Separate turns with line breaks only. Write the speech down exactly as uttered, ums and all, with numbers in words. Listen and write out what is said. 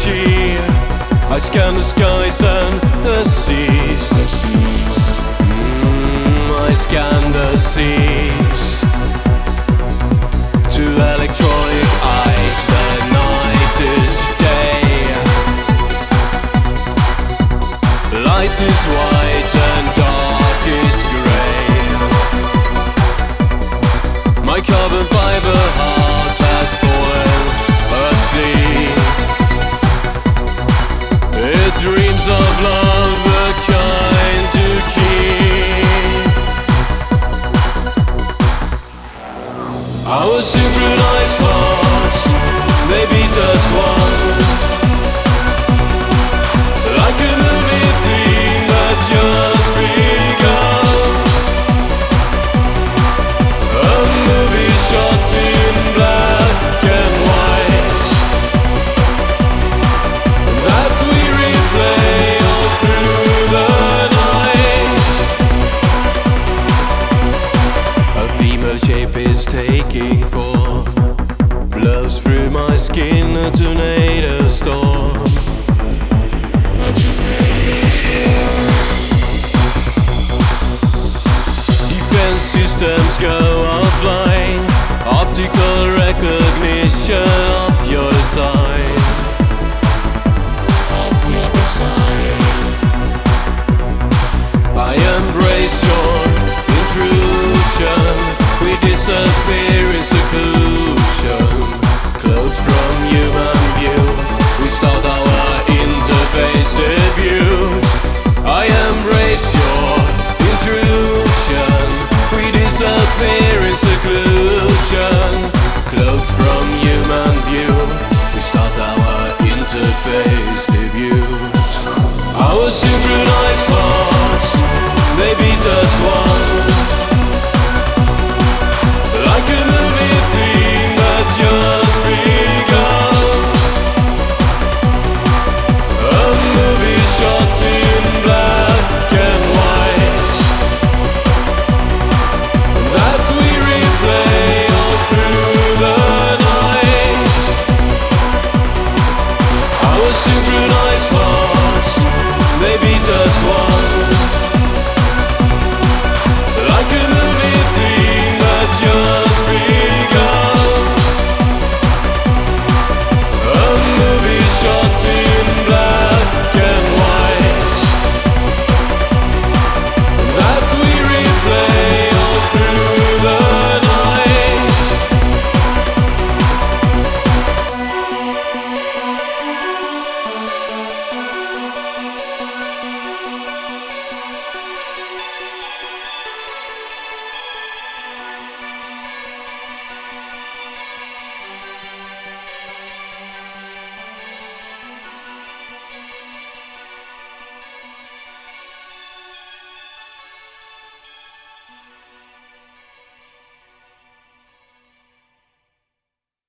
key. I scan the skies and the seas. Mm, I scan the seas. To electronic eyes, the night is day. Light is white and dark is grey. My carbon fiber heart has fallen asleep. It dreams of love, the kind to keep. Our synchronized hearts, they beat as one. Like a movie theme that's just begun. A movie shot in black and white that we replay all through the night. A female shape is taking form, blows through my skin, a tornado storm. Defense systems go offline, optical recognition of your design. I embrace your intrusion, we disappear in seclusion. Cloaked from human view, we start our interface debut. I embrace your intrusion, we disappear in seclusion. Cloaked from human view, we start our interface debut. Our synchronized hearts, they beat as one. Like a movie theme that's just begun. A movie shot in black and white that we replay all through the night. Our synchronized